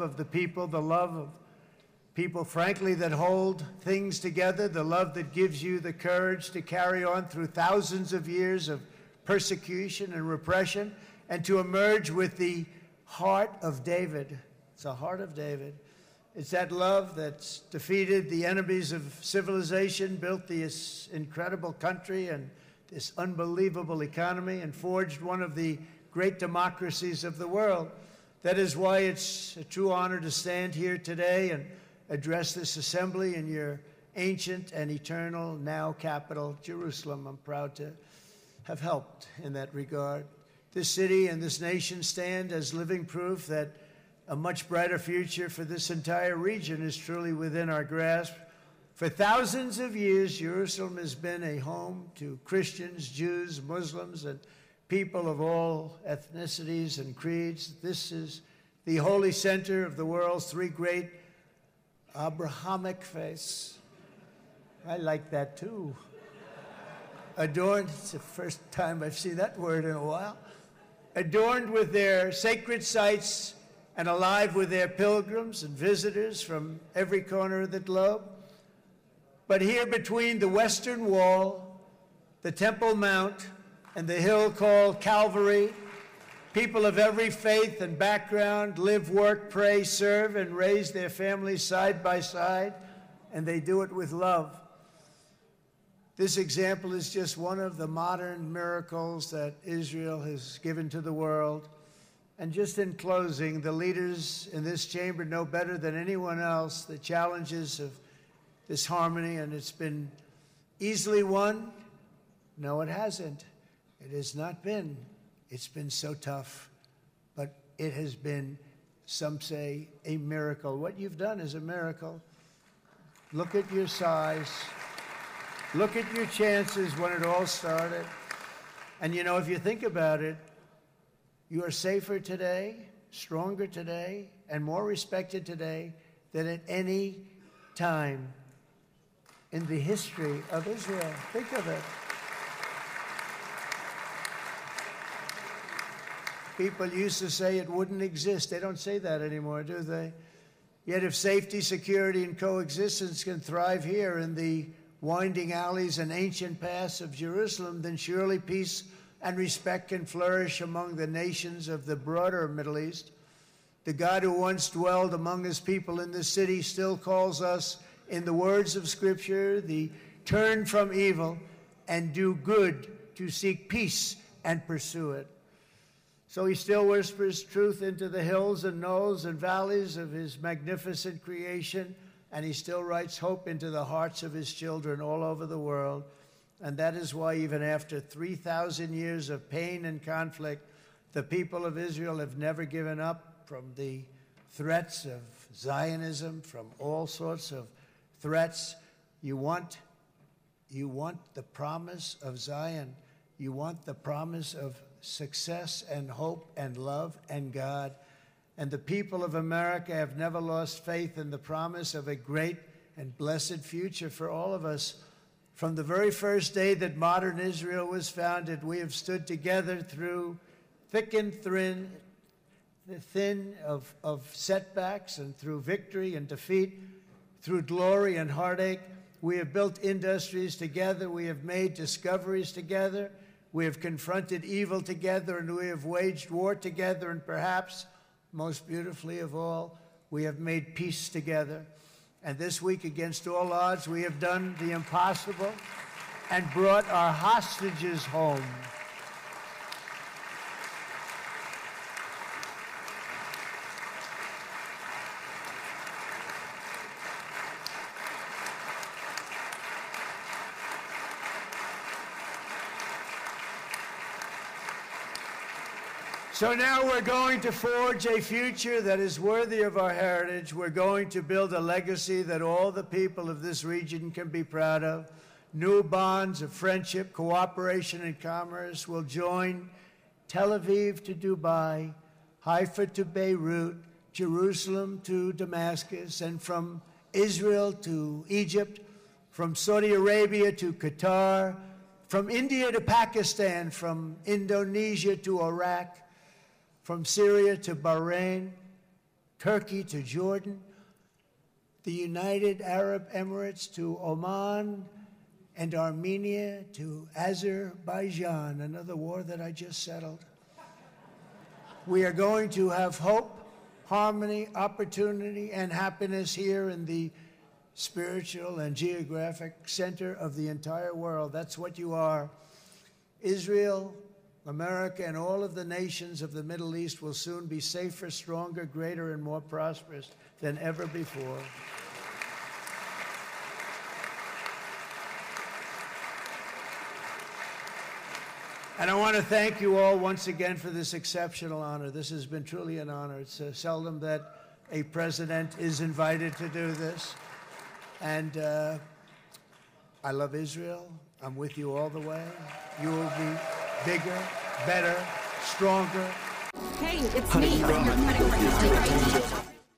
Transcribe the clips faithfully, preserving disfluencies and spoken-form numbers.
of the people, the love of people, frankly, that hold things together, the love that gives you the courage to carry on through thousands of years of persecution and repression, and to emerge with the heart of David. It's the heart of David. It's that love that's defeated the enemies of civilization, built this incredible country and this unbelievable economy, and forged one of the great democracies of the world. That is why it's a true honor to stand here today and address this assembly in your ancient and eternal now capital, Jerusalem. I'm proud to have helped in that regard. This city and this nation stand as living proof that a much brighter future for this entire region is truly within our grasp. For thousands of years, Jerusalem has been a home to Christians, Jews, Muslims, and people of all ethnicities and creeds. This is the holy center of the world's three great Abrahamic faiths. I like that too. Adorned, it's the first time I've seen that word in a while. Adorned with their sacred sites and alive with their pilgrims and visitors from every corner of the globe. But here between the Western Wall, the Temple Mount, and the hill called Calvary, people of every faith and background live, work, pray, serve, and raise their families side by side, and they do it with love. This example is just one of the modern miracles that Israel has given to the world. And just in closing, the leaders in this chamber know better than anyone else the challenges of this harmony, and it's been easily won. No, it hasn't. It has not been. It's been so tough, but it has been, some say, a miracle. What you've done is a miracle. Look at your size. Look at your chances when it all started. And you know, if you think about it, you are safer today, stronger today, and more respected today than at any time in the history of Israel. Think of it. People used to say it wouldn't exist. They don't say that anymore, do they? Yet if safety, security, and coexistence can thrive here in the winding alleys and ancient paths of Jerusalem, then surely peace and respect can flourish among the nations of the broader Middle East. The God who once dwelled among his people in this city still calls us, in the words of Scripture, the turn from evil and do good, to seek peace and pursue it. So he still whispers truth into the hills and knolls and valleys of his magnificent creation, and he still writes hope into the hearts of his children all over the world. And that is why even after three thousand years of pain and conflict, the people of Israel have never given up from the threats of Zionism, from all sorts of threats. You want, you want the promise of Zion. You want the promise of success and hope and love and God. And the people of America have never lost faith in the promise of a great and blessed future for all of us. From the very first day that modern Israel was founded, we have stood together through thick and thin, the thin of, of setbacks, and through victory and defeat, through glory and heartache. We have built industries together. We have made discoveries together. We have confronted evil together, and we have waged war together. And perhaps, most beautifully of all, we have made peace together. And this week, against all odds, we have done the impossible and brought our hostages home. So now we're going to forge a future that is worthy of our heritage. We're going to build a legacy that all the people of this region can be proud of. New bonds of friendship, cooperation, and commerce will join Tel Aviv to Dubai, Haifa to Beirut, Jerusalem to Damascus, and from Israel to Egypt, from Saudi Arabia to Qatar, from India to Pakistan, from Indonesia to Iraq, from Syria to Bahrain, Turkey to Jordan, the United Arab Emirates to Oman, and Armenia to Azerbaijan, another war that I just settled. We are going to have hope, harmony, opportunity, and happiness here in the spiritual and geographic center of the entire world. That's what you are. Israel, America, and all of the nations of the Middle East will soon be safer, stronger, greater, and more prosperous than ever before. And I want to thank you all once again for this exceptional honor. This has been truly an honor. It's uh, seldom that a president is invited to do this. And uh, I love Israel. I'm with you all the way. You will be bigger, better, stronger. Hey, it's me. Your credit card history.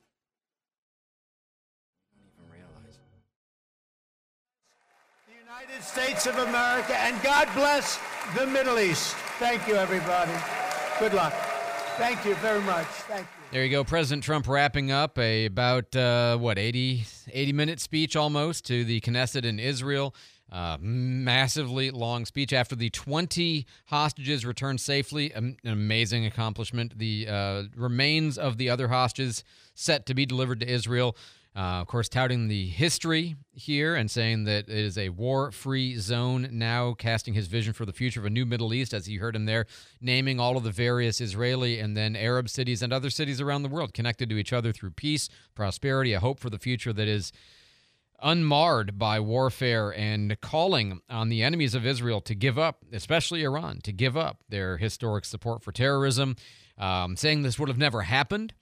The United States of America, and God bless the Middle East. Thank you, everybody. Good luck. Thank you very much. Thank you. There you go. President Trump wrapping up a about, uh, what, eighty, eighty-minute speech almost to the Knesset in Israel. Uh, massively long speech after the twenty hostages returned safely. An amazing accomplishment. The uh, remains of the other hostages set to be delivered to Israel. Uh, of course, touting the history here and saying that it is a war-free zone now, casting his vision for the future of a new Middle East, as you heard him there, naming all of the various Israeli and then Arab cities and other cities around the world connected to each other through peace, prosperity, a hope for the future that is unmarred by warfare, and calling on the enemies of Israel to give up, especially Iran, to give up their historic support for terrorism, um, saying this would have never happened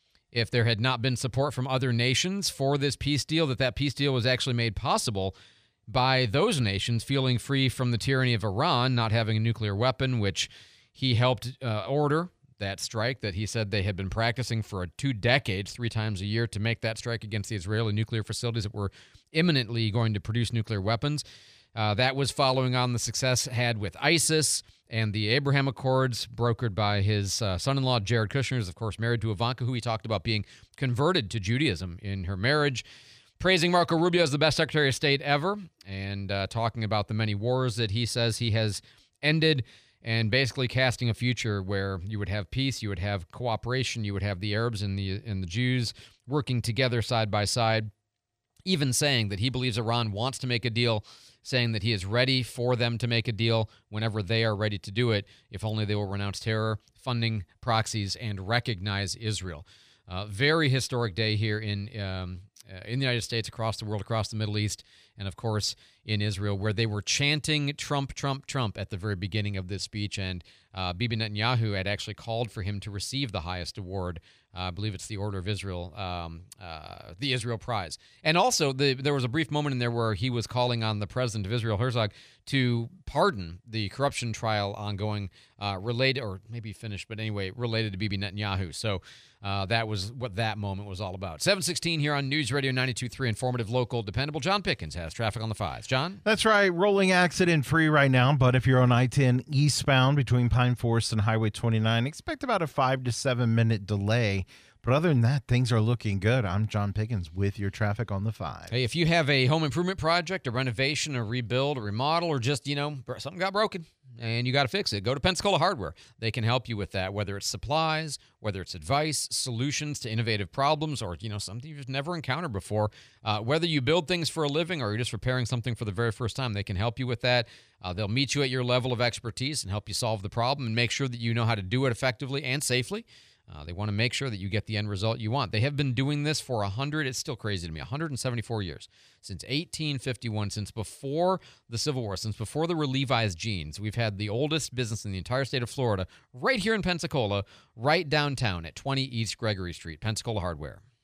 if there had not been support from other nations for this peace deal, that that peace deal was actually made possible by those nations feeling free from the tyranny of Iran, not having a nuclear weapon, which he helped uh, order that strike that he said they had been practicing for two decades, three times a year, to make that strike against the Israeli nuclear facilities that were imminently going to produce nuclear weapons. Uh, that was following on the success had with ISIS and the Abraham Accords, brokered by his uh, son-in-law, Jared Kushner, is, of course, married to Ivanka, who he talked about being converted to Judaism in her marriage, praising Marco Rubio as the best Secretary of State ever, and uh, talking about the many wars that he says he has ended, and basically casting a future where you would have peace, you would have cooperation, you would have the Arabs and the and the Jews working together side by side, even saying that he believes Iran wants to make a deal, saying that he is ready for them to make a deal whenever they are ready to do it, if only they will renounce terror, funding proxies, and recognize Israel. Uh, very historic day here in um, uh, in the United States, across the world, across the Middle East, and, of course, in Israel, where they were chanting Trump, Trump, Trump at the very beginning of this speech, and uh, Bibi Netanyahu had actually called for him to receive the highest award. Uh, I believe it's the Order of Israel, um, uh, the Israel Prize. And also, the, there was a brief moment in there where he was calling on the president of Israel, Herzog, to pardon the corruption trial ongoing uh, related, or maybe finished, but anyway, related to Bibi Netanyahu. So uh, that was what that moment was all about. seven sixteen here on News Radio ninety-two point three, informative, local, dependable. John Pickens has traffic on the fives. John? That's right. Rolling accident free right now, but if you're on I ten eastbound between Pine Forest and Highway twenty-nine, expect about a five to seven minute delay. But other than that, things are looking good. I'm John Pickens with your traffic on the five. Hey, if you have a home improvement project, a renovation, a rebuild, a remodel, or just, you know, something got broken and you got to fix it, go to Pensacola Hardware. They can help you with that, whether it's supplies, whether it's advice, solutions to innovative problems, or, you know, something you've never encountered before. Uh, whether you build things for a living or you're just repairing something for the very first time, they can help you with that. Uh, they'll meet you at your level of expertise and help you solve the problem and make sure that you know how to do it effectively and safely. Uh, they want to make sure that you get the end result you want. They have been doing this for one hundred, it's still crazy to me, one hundred seventy-four years, since eighteen fifty-one, since before the Civil War, since before there were Levi's jeans. We've had the oldest business in the entire state of Florida right here in Pensacola, right downtown at twenty East Gregory Street, Pensacola Hardware.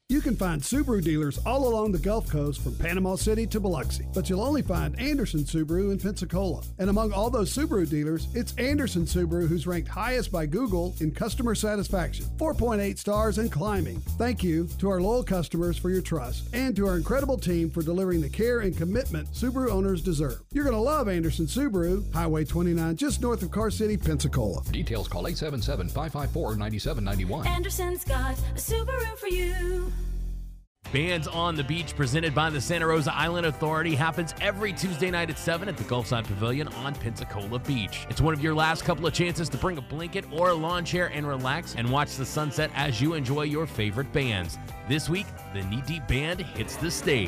You can find Subaru dealers all along the Gulf Coast from Panama City to Biloxi, but you'll only find Anderson Subaru in Pensacola. And among all those Subaru dealers, it's Anderson Subaru who's ranked highest by Google in customer satisfaction, four point eight stars and climbing. Thank you to our loyal customers for your trust and to our incredible team for delivering the care and commitment Subaru owners deserve. You're going to love Anderson Subaru, Highway twenty-nine, just north of Car City, Pensacola. Details, call eight seven seven, five five four, nine seven nine one. Anderson's got a Subaru for you. Bands on the Beach, presented by the Santa Rosa Island Authority, happens every Tuesday night at seven at the Gulfside Pavilion on Pensacola Beach. It's one of your last couple of chances to bring a blanket or a lawn chair and relax and watch the sunset as you enjoy your favorite bands. This week, the Knee Deep Band hits the stage.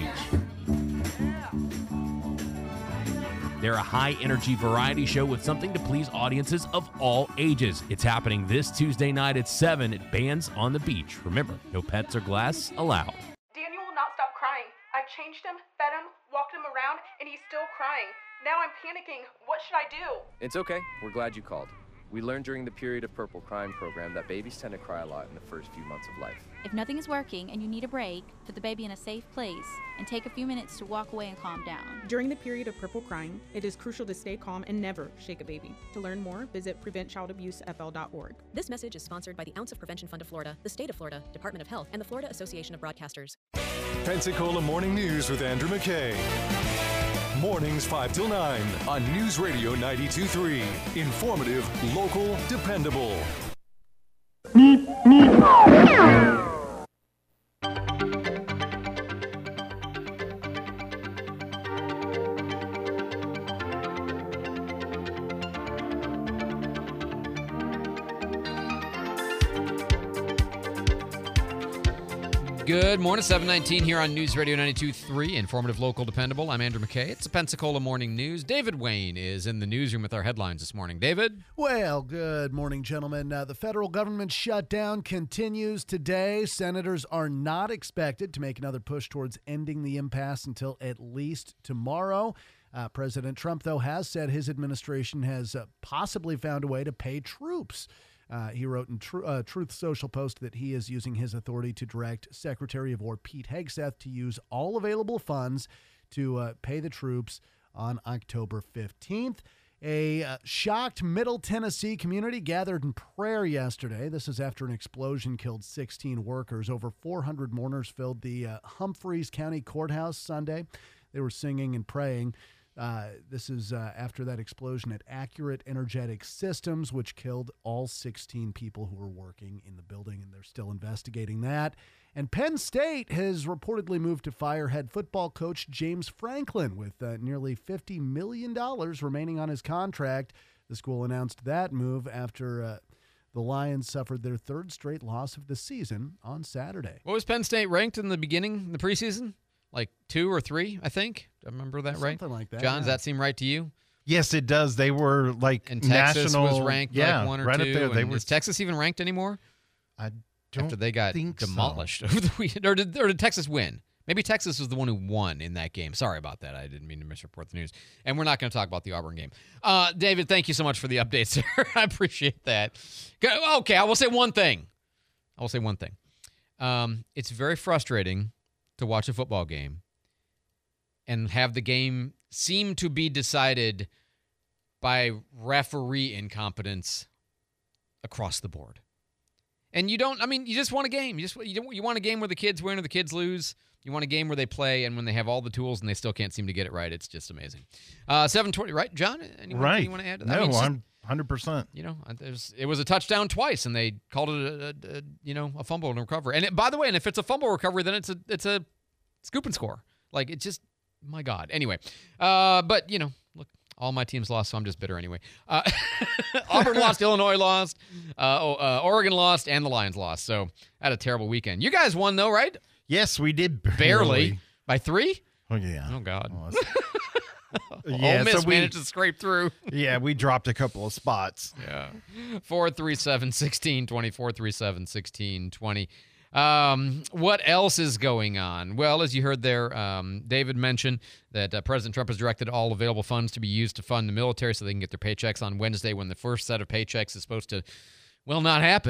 They're a high-energy variety show with something to please audiences of all ages. It's happening this Tuesday night at seven at Bands on the Beach. Remember, no pets or glass allowed. Daniel will not stop crying. I've changed him, fed him, walked him around, and he's still crying. Now I'm panicking. What should I do? It's okay. We're glad you called. We learned during the Period of Purple Crying program that babies tend to cry a lot in the first few months of life. If nothing is working and you need a break, put the baby in a safe place and take a few minutes to walk away and calm down. During the period of purple crying, it is crucial to stay calm and never shake a baby. To learn more, visit prevent child abuse f l dot org. This message is sponsored by the Ounce of Prevention Fund of Florida, the State of Florida, Department of Health, and the Florida Association of Broadcasters. Pensacola Morning News with Andrew McKay. Mornings five till nine on News Radio ninety-two point three. Informative, local, dependable. Good morning, seven nineteen here on News Radio ninety-two point three, informative, local, dependable. I'm Andrew McKay. It's the Pensacola Morning News. David Wayne is in the newsroom with our headlines this morning. David? Well, good morning, gentlemen. Uh, the federal government shutdown continues today. Senators are not expected to make another push towards ending the impasse until at least tomorrow. Uh, President Trump, though, has said his administration has uh, possibly found a way to pay troops. Uh, he wrote in Tr- uh, Truth Social post that he is using his authority to direct Secretary of War Pete Hegseth to use all available funds to uh, pay the troops on October fifteenth. A uh, shocked Middle Tennessee community gathered in prayer yesterday. This is after an explosion killed sixteen workers. Over four hundred mourners filled the uh, Humphreys County Courthouse Sunday. They were singing and praying. Uh, this is uh, after that explosion at Accurate Energetic Systems, which killed all sixteen people who were working in the building, and they're still investigating that. And Penn State has reportedly moved to fire head football coach James Franklin with uh, nearly fifty million dollars remaining on his contract. The school announced that move after uh, the Lions suffered their third straight loss of the season on Saturday. What was Penn State ranked in the beginning, the preseason? Like two or three, I think. I remember that right? Something like that. John, yeah. does that seem right to you? Yes, it does. They were like and Texas national, was ranked yeah, like one or right two. Up there. They and were, is Texas even ranked anymore? I don't After they got think demolished so. over the weekend. Or did, or did Texas win? Maybe Texas was the one who won in that game. Sorry about that. I didn't mean to misreport the news. And we're not going to talk about the Auburn game. Uh, David, thank you so much for the updates, sir. I appreciate that. Okay, I will say one thing. I will say one thing. Um, it's very frustrating to watch a football game and have the game seem to be decided by referee incompetence across the board. And you don't, I mean, you just want a game. You just you, don't, you want a game where the kids win or the kids lose. You want a game where they play and when they have all the tools and they still can't seem to get it right. It's just amazing. Uh, seven twenty, right, John? Anyone, right. Anyone want to add to that? No, I mean, I'm one hundred percent. You know, there's, it was a touchdown twice, and they called it, a, a, a you know, a fumble and recovery. And it, by the way, and if it's a fumble recovery, then it's a it's a scoop and score. Like, it's just, my God. Anyway, uh, but, you know, look, all my teams lost, so I'm just bitter anyway. Uh, Auburn lost, Illinois lost, uh, oh, uh, Oregon lost, and the Lions lost. So, I had a terrible weekend. You guys won, though, right? Yes, we did. Barely. Barely. By three? Oh, yeah. Oh, God. Oh, yeah, Ole Miss so we, managed to scrape through. Yeah, we dropped a couple of spots. Yeah. four three seven, one six two zero, four three seven, one six two zero. Um, what else is going on? Well, as you heard there, um, David mentioned that uh, President Trump has directed all available funds to be used to fund the military so they can get their paychecks on Wednesday when the first set of paychecks is supposed to, well, not happen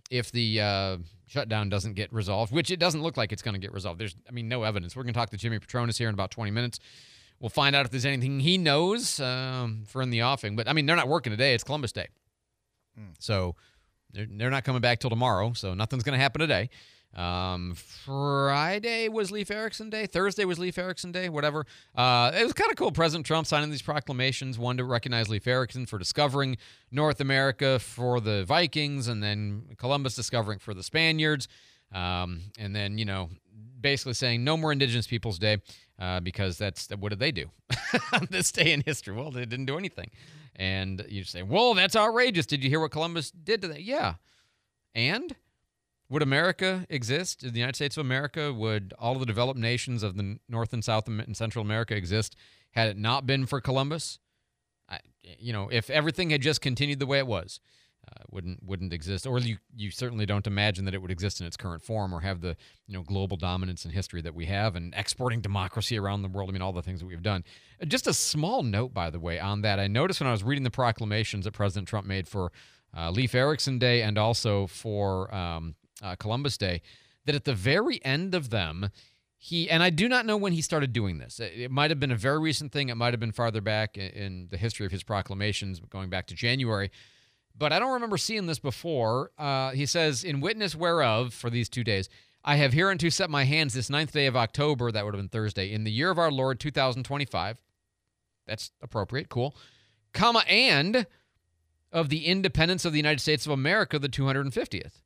if the uh, shutdown doesn't get resolved, which it doesn't look like it's going to get resolved. There's, I mean, no evidence. We're going to talk to Jimmy Petronas here in about twenty minutes. We'll find out if there's anything he knows um, for in the offing. But, I mean, they're not working today. It's Columbus Day. Mm. So they're, they're not coming back till tomorrow, so nothing's going to happen today. Um, Friday was Leif Erikson Day. Thursday was Leif Erikson Day, whatever. Uh, it was kind of cool. President Trump signing these proclamations, one to recognize Leif Erikson for discovering North America for the Vikings, and then Columbus discovering for the Spaniards. Um, and then, you know, basically saying no more Indigenous Peoples Day, uh, because that's, what did they do on this day in history? Well, they didn't do anything. And you say, well, that's outrageous. Did you hear what Columbus did to that? Yeah. And would America exist? The United States of America, would all of the developed nations of the North and South and Central America exist had it not been for Columbus? I, you know, if everything had just continued the way it was, uh, wouldn't wouldn't exist. Or you you certainly don't imagine that it would exist in its current form or have the, you know, global dominance and history that we have and exporting democracy around the world. I mean, all the things that we've done. Just a small note, by the way, on that. I noticed when I was reading the proclamations that President Trump made for uh, Leif Erikson Day and also for um, Uh, Columbus Day, that at the very end of them, he, and I do not know when he started doing this. It, it might have been a very recent thing. It might have been farther back in, in the history of his proclamations, going back to January. But I don't remember seeing this before. Uh, he says, in witness whereof, for these two days, I have hereunto set my hands this ninth day of October, that would have been Thursday, in the year of our Lord two thousand twenty-five. That's appropriate, cool. Comma, and of the independence of the United States of America, the two hundred fiftieth.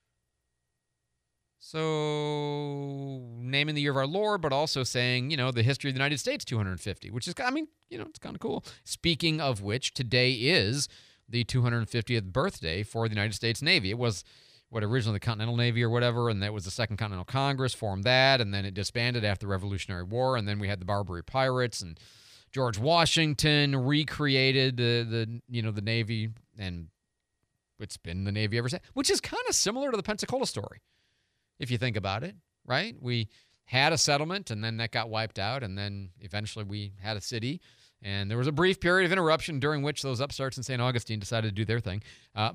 So naming the year of our Lord, but also saying, you know, the history of the United States, two hundred fifty, which is, I mean, you know, it's kind of cool. Speaking of which, today is the two hundred fiftieth birthday for the United States Navy. It was, what, originally the Continental Navy or whatever, and that was the Second Continental Congress formed that, and then it disbanded after the Revolutionary War, and then we had the Barbary Pirates, and George Washington recreated the, the you know, the Navy, and it's been the Navy ever since, which is kind of similar to the Pensacola story. If you think about it, right? We had a settlement, and then that got wiped out, and then eventually we had a city, and there was a brief period of interruption during which those upstarts in Saint Augustine decided to do their thing. Uh,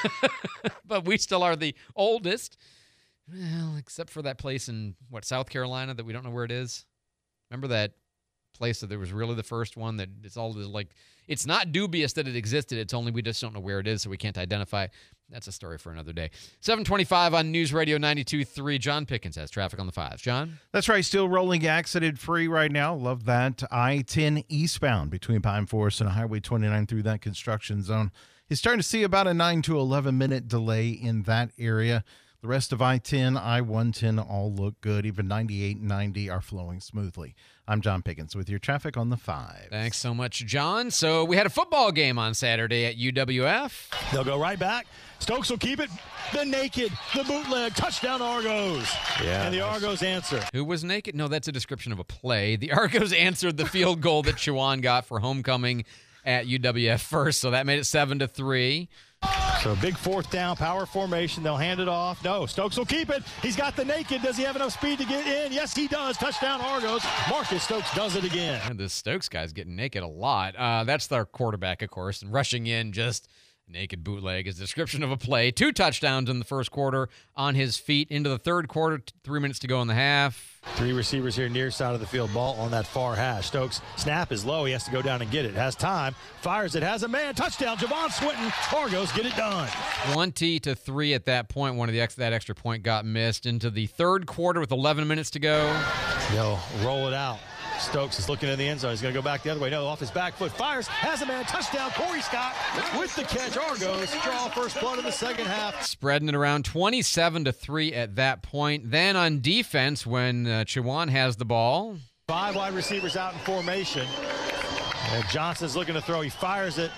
but we still are the oldest, well, except for that place in, what, South Carolina that we don't know where it is? Remember that place that there was really the first one that it's all like, it's not dubious that it existed. It's only we just don't know where it is, so we can't identify it. That's a story for another day. seven twenty-five on News Radio ninety-two point three. John Pickens has traffic on the fives. John? That's right. Still rolling accident free right now. Love that. I ten eastbound between Pine Forest and Highway twenty-nine through that construction zone. You're starting to see about a nine to eleven minute delay in that area. The rest of I ten, I one ten all look good. Even ninety-eight and ninety are flowing smoothly. I'm John Pickens with your traffic on the five. Thanks so much, John. So we had a football game on Saturday at U W F. They'll go right back. Stokes will keep it. The naked, the bootleg, touchdown Argos. Yeah. And the Argos answer. Who was naked? No, that's a description of a play. The Argos answered the field goal that Chewan got for homecoming at U W F first, so that made it seven to three. So big fourth down, power formation. They'll hand it off. No, Stokes will keep it. He's got the naked. Does he have enough speed to get in? Yes, he does. Touchdown Argos. Marcus Stokes does it again. And the Stokes guy's getting naked a lot. Uh, that's their quarterback, of course, and rushing in just naked bootleg is a description of a play. Two touchdowns in the first quarter on his feet into the third quarter. Three minutes to go in the half. Three receivers here near side of the field. Ball on that far hash. Stokes snap is low. He has to go down and get it. Has time. Fires it. Has a man. Touchdown. Javon Swinton. Argos get it done. twenty to three at that point. One of the ex- that extra point got missed into the third quarter with eleven minutes to go. They'll roll it out. Stokes is looking in the end zone. He's going to go back the other way. No, off his back foot. Fires. Has a man. Touchdown. Corey Scott with the catch. Argos draw first blood in the second half. Spreading it around twenty-seven to three at that point. Then on defense, when uh, Chewan has the ball. Five wide receivers out in formation. And Johnson's looking to throw. He fires it.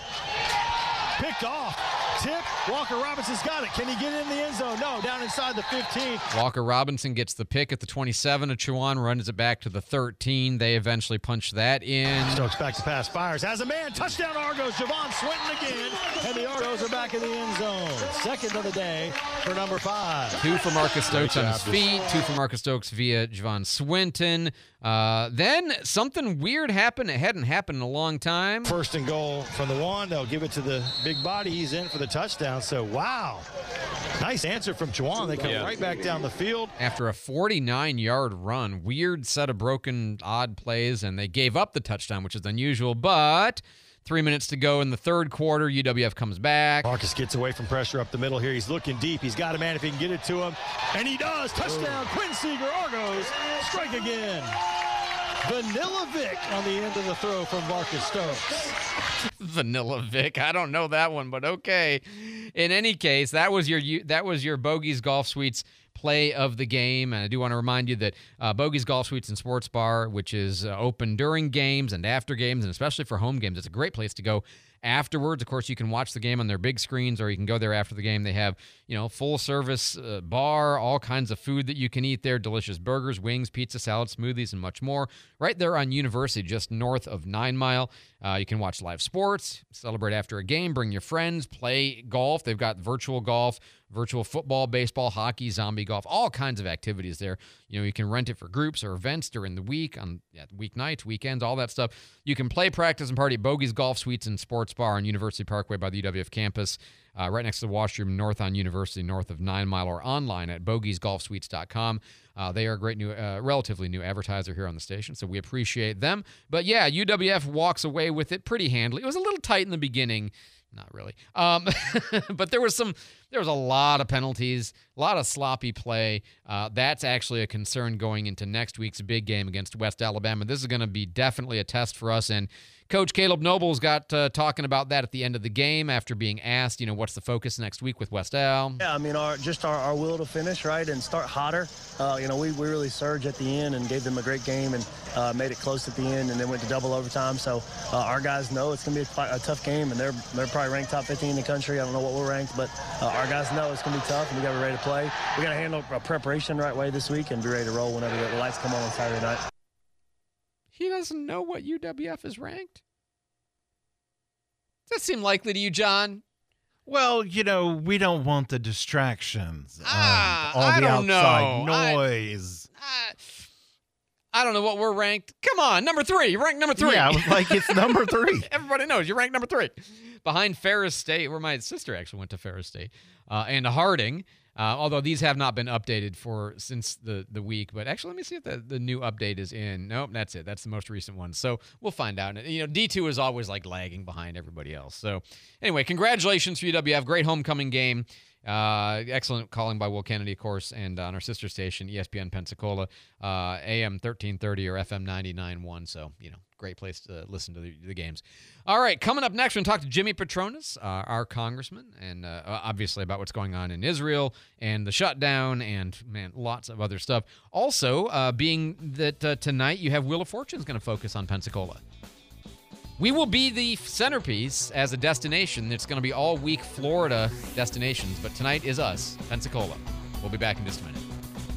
Picked off. Tip. Walker Robinson's got it. Can he get in the end zone? No, down inside the fifteen. Walker Robinson gets the pick at the twenty-seven. And Chewan runs it back to the thirteen. They eventually punch that in. Stokes back to pass. Fires. Has a man. Touchdown Argos. Javon Swinton again. And the Argos are back in the end zone. Second of the day for number five. Two for Marcus Stokes on his feet. Two for Marcus Stokes via Javon Swinton. Uh, then something weird happened. It hadn't happened in a long time. First and goal from the one. They'll give it to the big body. He's in for the touchdown. So, wow. Nice answer from Juwan. They come Yeah. right back down the field. After a forty-nine-yard run, weird set of broken, odd plays, and they gave up the touchdown, which is unusual, but three minutes to go in the third quarter. U W F comes back. Marcus gets away from pressure up the middle here. He's looking deep. He's got a man if he can get it to him. And he does. Touchdown. Quinn Seeger, Argos. Strike again. Vanilla Vic on the end of the throw from Marcus Stokes. Vanilla Vic. I don't know that one, but okay. In any case, that was your that was your Bogies Golf Suites play of the game. And I do want to remind you that uh, Bogies Golf Suites and Sports Bar, which is uh, open during games and after games, and especially for home games, it's a great place to go afterwards. Of course, you can watch the game on their big screens, or you can go there after the game. They have, you know, full service uh, bar, all kinds of food that you can eat there, delicious burgers, wings, pizza, salad, smoothies, and much more. Right there on University, just north of Nine Mile. Uh, you can watch live sports, celebrate after a game, bring your friends, play golf. They've got virtual golf, virtual football, baseball, hockey, zombie golf, all kinds of activities there. You know, you can rent it for groups or events during the week, on yeah, weeknights, weekends, all that stuff. You can play, practice, and party at Bogies Golf Suites and Sports Bar on University Parkway by the U W F campus, uh, right next to the washroom, north on University, north of Nine Mile, or online at bogies golf suites dot com. Uh, they are a great new, uh, relatively new advertiser here on the station, so we appreciate them. But yeah, U W F walks away with it pretty handily. It was a little tight in the beginning. Not really. Um, but there was some, there was a lot of penalties, a lot of sloppy play. Uh, that's actually a concern going into next week's big game against West Alabama. This is going to be definitely a test for us. And Coach Caleb Nobles got uh, talking about that at the end of the game after being asked, you know, what's the focus next week with West Al? Yeah, I mean, our just our, our will to finish, right, and start hotter. Uh, you know, we, we really surged at the end and gave them a great game and uh, made it close at the end, and then went to double overtime. So uh, our guys know it's going to be a, a tough game, and they're they're probably ranked top fifteen in the country. I don't know what we're ranked, but uh, our guys know it's going to be tough, and we got to be ready to play. We got to handle our preparation the right way this week and be ready to roll whenever the lights come on on Saturday night. He doesn't know what U W F is ranked? Does that seem likely to you, John? Well, you know, we don't want the distractions. Ah, all I the don't outside know. noise. I, I, I don't know what we're ranked. Come on, number three. You're ranked number three. Yeah, like it's number three. Everybody knows you're ranked number three. Behind Ferris State, where my sister actually went to Ferris State, uh, and Harding. Uh, although these have not been updated for since the, the week. But actually, let me see if the, the new update is in. Nope, that's it. That's the most recent one. So we'll find out. You know, D two is always like lagging behind everybody else. So anyway, congratulations for U W F. Great homecoming game. Uh, excellent calling by Will Kennedy, of course, and on our sister station, E S P N Pensacola, uh, A M thirteen thirty or F M ninety-nine point one. So, you know, great place to listen to the, the games. All right, coming up next, we're going to talk to Jimmy Petronas, uh, our congressman, and uh, obviously about what's going on in Israel and the shutdown and, man, lots of other stuff. Also, uh, being that uh, tonight you have Wheel of Fortune is going to focus on Pensacola. We will be the centerpiece as a destination. It's going to be all week Florida destinations, but tonight is us, Pensacola. We'll be back in just a minute.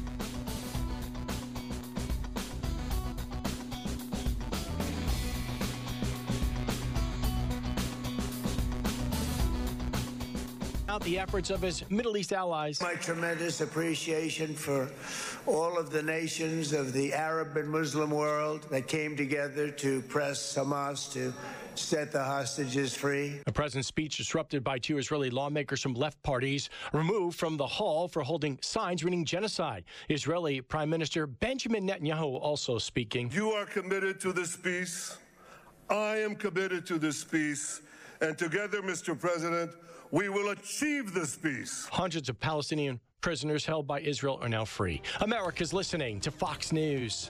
The efforts of his Middle East allies. My tremendous appreciation for all of the nations of the Arab and Muslim world that came together to press Hamas to set the hostages free. The president's speech disrupted by two Israeli lawmakers from left parties removed from the hall for holding signs reading genocide. Israeli Prime Minister Benjamin Netanyahu also speaking. You are committed to this peace. I am committed to this peace. And together, Mister President, we will achieve this peace. Hundreds of Palestinian prisoners held by Israel are now free. America's listening to Fox News.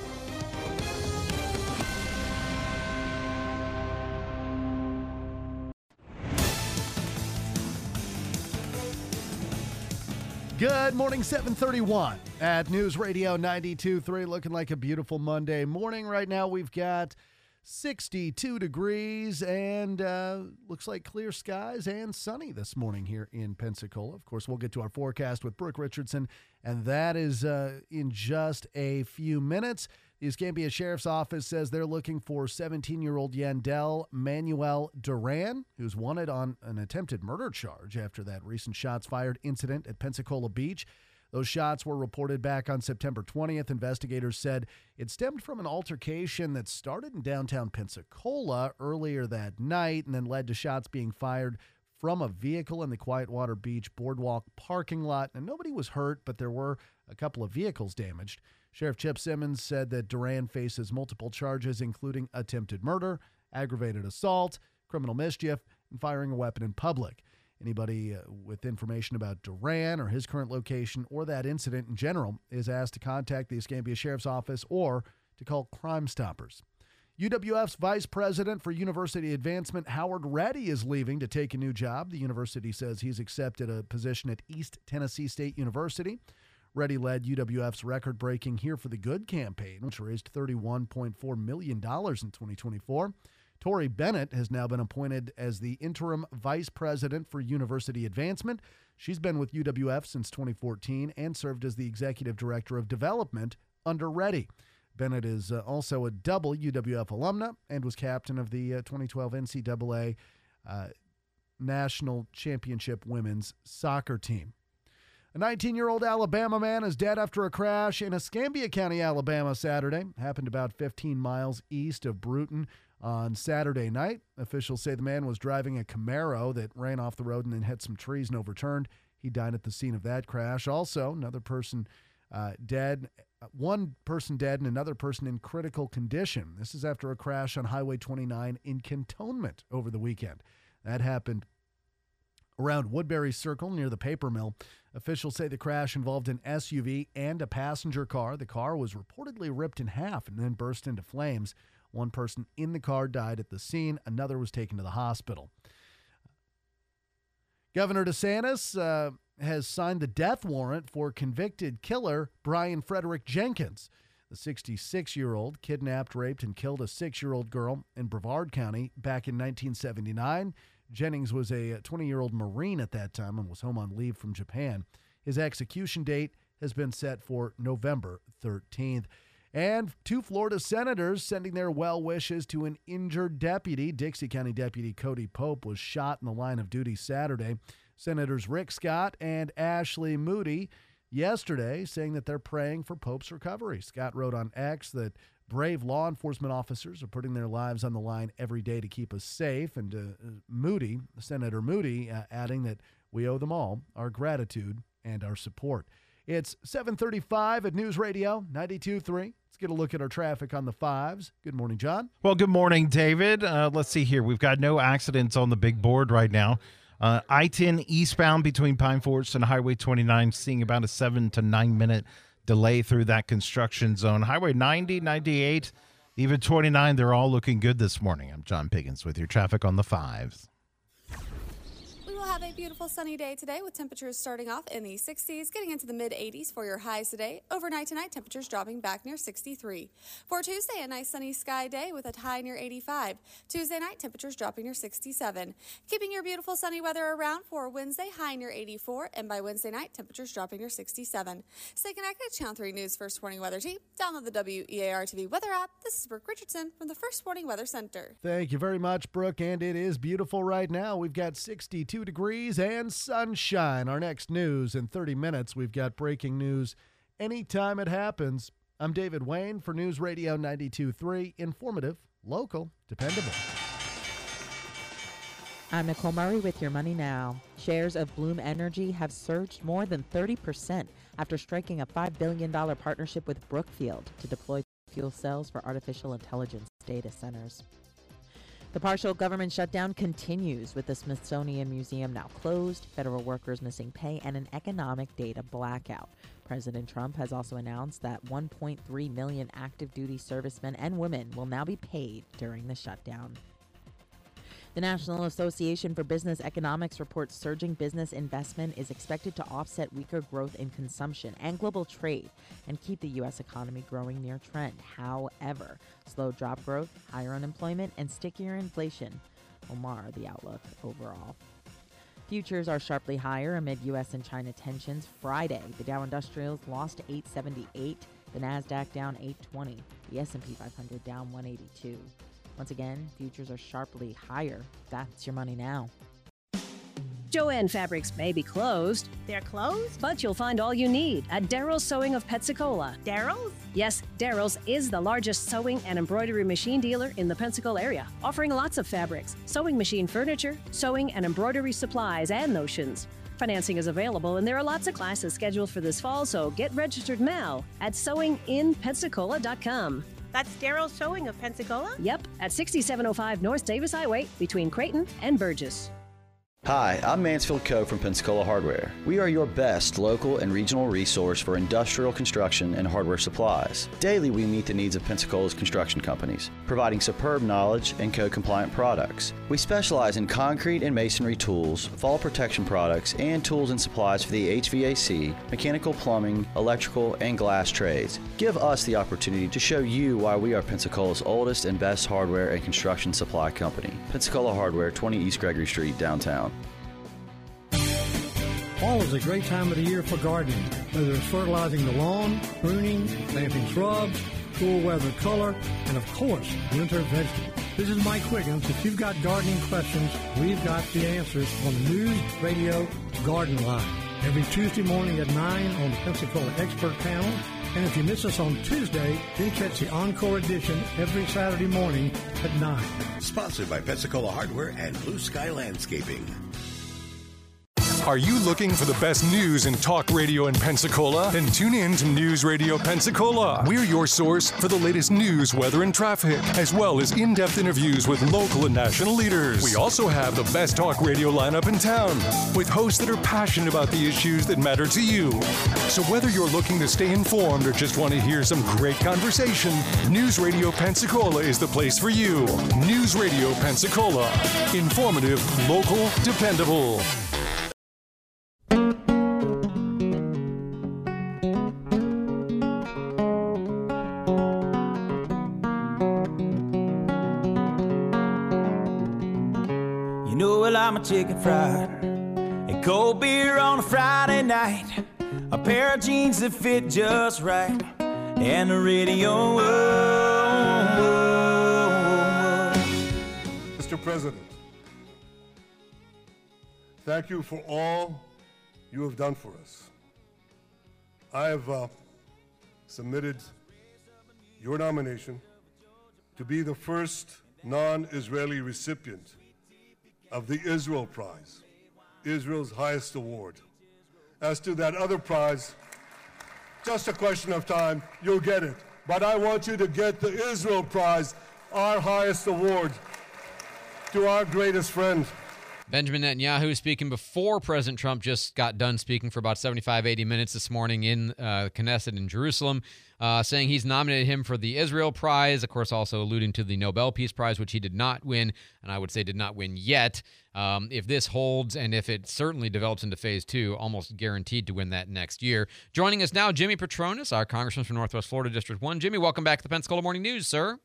Good morning, seven thirty-one at News Radio ninety-two point three. Looking like a beautiful Monday morning right now. We've got sixty-two degrees and uh, looks like clear skies and sunny this morning here in Pensacola. Of course, we'll get to our forecast with Brooke Richardson, and that is uh, in just a few minutes. The Escambia Sheriff's Office says they're looking for seventeen-year-old Yandel Manuel Duran, who's wanted on an attempted murder charge after that recent shots fired incident at Pensacola Beach. Those shots were reported back on September twentieth. Investigators said it stemmed from an altercation that started in downtown Pensacola earlier that night and then led to shots being fired from a vehicle in the Quietwater Beach Boardwalk parking lot, and nobody was hurt, but there were a couple of vehicles damaged. Sheriff Chip Simmons said that Duran faces multiple charges, including attempted murder, aggravated assault, criminal mischief, and firing a weapon in public. Anybody uh, with information about Duran or his current location or that incident in general is asked to contact the Escambia Sheriff's Office or to call Crime Stoppers. U W F's Vice President for University Advancement, Howard Reddy, is leaving to take a new job. The university says he's accepted a position at East Tennessee State University. Reddy led U W F's record-breaking Here for the Good campaign, which raised thirty-one point four million dollars in twenty twenty-four. Tori Bennett has now been appointed as the interim vice president for university advancement. She's been with U W F since twenty fourteen and served as the executive director of development under Reddy. Bennett is uh, also a double U W F alumna and was captain of the uh, twenty twelve N C double A uh, National Championship women's soccer team. A nineteen-year-old Alabama man is dead after a crash in Escambia County, Alabama, Saturday. Happened about fifteen miles east of Bruton on Saturday night. Officials say the man was driving a Camaro that ran off the road and then hit some trees and overturned. He died at the scene of that crash. Also, another person uh, dead, one person dead and another person in critical condition. This is after a crash on Highway twenty-nine in Cantonment over the weekend. That happened around Woodbury Circle near the paper mill. Officials say the crash involved an S U V and a passenger car. The car was reportedly ripped in half and then burst into flames. One person in the car died at the scene. Another was taken to the hospital. Governor DeSantis uh, has signed the death warrant for convicted killer Brian Frederick Jenkins. The sixty-six-year-old kidnapped, raped, and killed a six-year-old girl in Brevard County back in nineteen seventy-nine. Jennings was a twenty-year-old Marine at that time and was home on leave from Japan. His execution date has been set for November thirteenth. And two Florida senators sending their well wishes to an injured deputy. Dixie County Deputy Cody Pope was shot in the line of duty Saturday. Senators Rick Scott and Ashley Moody yesterday saying that they're praying for Pope's recovery. Scott wrote on X that brave law enforcement officers are putting their lives on the line every day to keep us safe. And uh, Moody, Senator Moody, uh, adding that we owe them all our gratitude and our support. It's seven thirty-five at News Radio ninety-two point three. Let's get a look at our traffic on the fives. Good morning, John. Well, good morning, David. Uh, let's see here. We've got no accidents on the big board right now. Uh, I ten eastbound between Pine Forest and Highway twenty-nine, seeing about a seven to nine minute delay through that construction zone. Highway ninety, ninety-eight, even twenty-nine, they're all looking good this morning. I'm John Piggins with your traffic on the fives. We will have a beautiful sunny day today with temperatures starting off in the sixties, getting into the mid eighties for your highs today. Overnight tonight, temperatures dropping back near sixty-three. For Tuesday, a nice sunny sky day with a high near eighty-five. Tuesday night, temperatures dropping near sixty-seven. Keeping your beautiful sunny weather around for Wednesday, high near eighty-four, and by Wednesday night, temperatures dropping near sixty-seven. Stay connected, Channel three News First Warning Weather Team. Download the W E A R T V weather app. This is Brooke Richardson from the First Warning Weather Center. Thank you very much, Brooke, and it is beautiful right now. We've got sixty-two degrees and sunshine. Our next news in thirty minutes, we've got breaking news anytime it happens. I'm David Wayne for News Radio ninety-two point three, informative, local, dependable. I'm Nicole Murray with your Money Now. Shares of Bloom Energy have surged more than thirty percent after striking a five billion dollars partnership with Brookfield to deploy fuel cells for artificial intelligence data centers. The partial government shutdown continues with the Smithsonian Museum now closed, federal workers missing pay, and an economic data blackout. President Trump has also announced that one point three million active duty servicemen and women will now be paid during the shutdown. The National Association for Business Economics reports surging business investment is expected to offset weaker growth in consumption and global trade and keep the U S economy growing near trend. However, slow job growth, higher unemployment, and stickier inflation will mar the outlook overall. Futures are sharply higher amid U S and China tensions. Friday, the Dow Industrials lost eight seventy-eight, the NASDAQ down eight twenty, the S and P five hundred down one eighty-two. Once again, futures are sharply higher. That's your Money Now. Joann Fabrics may be closed. They're closed? But you'll find all you need at Daryl's Sewing of Pensacola. Daryl's? Yes, Daryl's is the largest sewing and embroidery machine dealer in the Pensacola area, offering lots of fabrics, sewing machine furniture, sewing and embroidery supplies, and notions. Financing is available, and there are lots of classes scheduled for this fall, so get registered now at sewing in pensacola dot com. That's Daryl's Sewing of Pensacola? Yep, at sixty-seven oh five North Davis Highway between Creighton and Burgess. Hi, I'm Mansfield Coe from Pensacola Hardware. We are your best local and regional resource for industrial construction and hardware supplies. Daily, we meet the needs of Pensacola's construction companies, providing superb knowledge and code-compliant products. We specialize in concrete and masonry tools, fall protection products, and tools and supplies for the H V A C, mechanical, plumbing, electrical, and glass trades. Give us the opportunity to show you why we are Pensacola's oldest and best hardware and construction supply company. Pensacola Hardware, twenty East Gregory Street, downtown. Fall is a great time of the year for gardening, whether it's fertilizing the lawn, pruning, planting shrubs, cool weather color, and of course, winter vegetables. This is Mike Quiggins. If you've got gardening questions, we've got the answers on the News Radio Garden Line. Every Tuesday morning at nine on the Pensacola Expert Panel. And if you miss us on Tuesday, then catch the encore edition every Saturday morning at nine. Sponsored by Pensacola Hardware and Blue Sky Landscaping. Are you looking for the best news in talk radio in Pensacola? Then tune in to News Radio Pensacola. We're your source for the latest news, weather, and traffic, as well as in-depth interviews with local and national leaders. We also have the best talk radio lineup in town, with hosts that are passionate about the issues that matter to you. So whether you're looking to stay informed or just want to hear some great conversation, News Radio Pensacola is the place for you. News Radio Pensacola. Informative, local, dependable. I'm a chicken fried, a cold beer on a Friday night, a pair of jeans that fit just right, and the radio. Oh, oh, oh. Mister President, thank you for all you have done for us. I have uh, submitted your nomination to be the first non-Israeli recipient of the Israel Prize, Israel's highest award. As to that other prize, just a question of time, you'll get it. But I want you to get the Israel Prize, our highest award, to our greatest friend. Benjamin Netanyahu speaking before President Trump just got done speaking for about seventy-five, eighty minutes this morning in uh, Knesset in Jerusalem, uh, saying he's nominated him for the Israel Prize, of course also alluding to the Nobel Peace Prize, which he did not win, and I would say did not win yet. Um, if this holds and if it certainly develops into phase two, almost guaranteed to win that next year. Joining us now, Jimmy Petronis, our congressman from Northwest Florida District one. Jimmy, welcome back to the Pensacola Morning News, sir.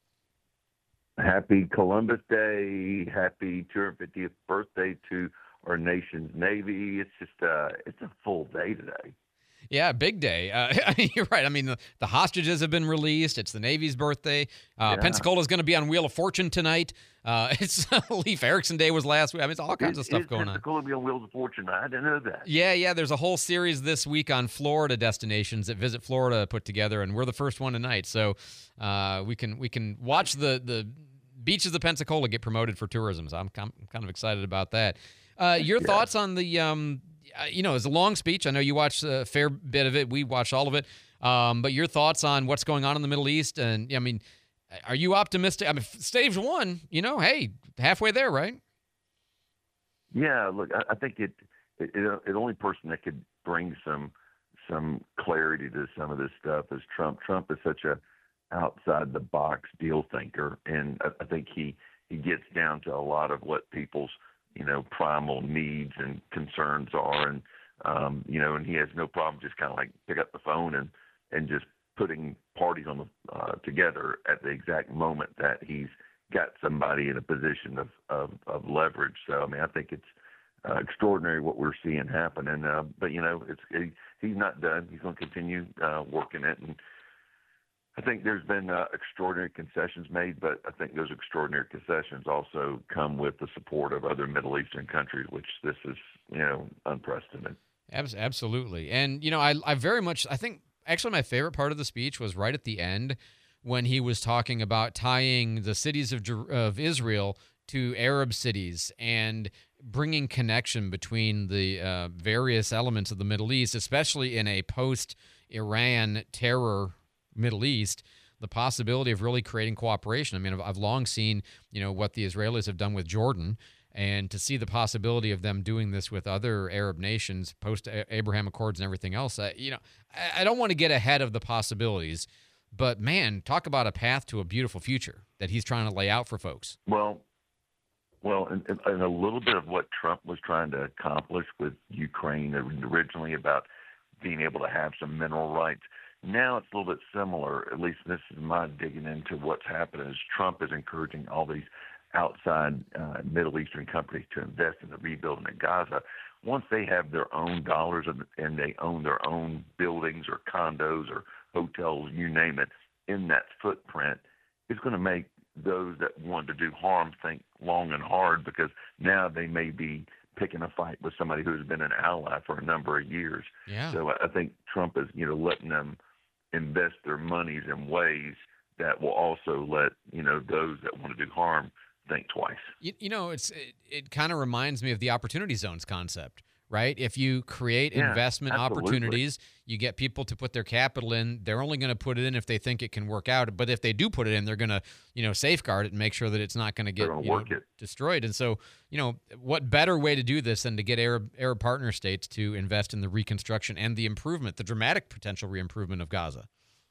Happy Columbus Day. Happy two hundred fiftieth birthday to our nation's Navy. It's just uh, it's a full day today. Yeah, big day. Uh, you're right. I mean, the, the hostages have been released. It's the Navy's birthday. Uh, Yeah. Pensacola is going to be on Wheel of Fortune tonight. Uh, it's Leif Erikson Day was last week. I mean, it's all kinds Is- of stuff is going on. Pensacola be on Wheels of Fortune? I didn't know that. Yeah, yeah. There's a whole series this week on Florida destinations that Visit Florida put together, and we're the first one tonight. So uh, we can we can watch the the beaches of Pensacola get promoted for tourism. So I'm, I'm kind of excited about that. Uh, your Yeah. thoughts on the um, uh, you know, it's a long speech. I know you watched a fair bit of it. We watched all of it. Um, but your thoughts on what's going on in the Middle East, and I mean, are you optimistic? I mean, stage one, you know, hey, halfway there, right? Yeah, look, I, I think it, it, it the only person that could bring some some clarity to some of this stuff is Trump. Trump is such a outside the box deal thinker, and I, I think he he gets down to a lot of what people's you know primal needs and concerns are, and um, you know, and he has no problem just kind of like pick up the phone and and just putting parties on the uh, together at the exact moment that he's got somebody in a position of, of, of leverage. So, I mean, I think it's uh, extraordinary what we're seeing happen. And, uh, but, you know, it's he, he's not done. He's going to continue uh, working it. And I think there's been uh, extraordinary concessions made, but I think those extraordinary concessions also come with the support of other Middle Eastern countries, which this is, you know, unprecedented. Abs- Absolutely. And, you know, I, I very much, I think actually my favorite part of the speech was right at the end when he was talking about tying the cities of, Jer- of Israel to Arab cities and bringing connection between the uh, various elements of the Middle East, especially in a post-Iran terror Middle East, the possibility of really creating cooperation. I mean, I've, I've long seen, you know, what the Israelis have done with Jordan, and to see the possibility of them doing this with other Arab nations, post-Abraham Accords and everything else, uh, you know, I, I don't want to get ahead of the possibilities, but man, talk about a path to a beautiful future that he's trying to lay out for folks. Well, well, and, and a little bit of what Trump was trying to accomplish with Ukraine originally about being able to have some mineral rights. Now it's a little bit similar, at least this is my digging into what's happening, is Trump is encouraging all these outside uh, Middle Eastern companies to invest in the rebuilding of Gaza. Once they have their own dollars and, and they own their own buildings or condos or hotels, you name it, in that footprint, it's going to make those that want to do harm think long and hard, because now they may be picking a fight with somebody who's been an ally for a number of years. Yeah. So I think Trump is, you know, letting them invest their monies in ways that will also let, you know, those that want to do harm think twice. You, you know, it's it, it kind of reminds me of the opportunity zones concept, right? If you create Yeah, investment absolutely. opportunities, you get people to put their capital in. They're only going to put it in if they think it can work out. But if they do put it in, they're going to, you know, safeguard it and make sure that it's not going to get gonna you know, work it. destroyed. And so, you know, what better way to do this than to get Arab Arab partner states to invest in the reconstruction and the improvement, the dramatic potential re-improvement of Gaza?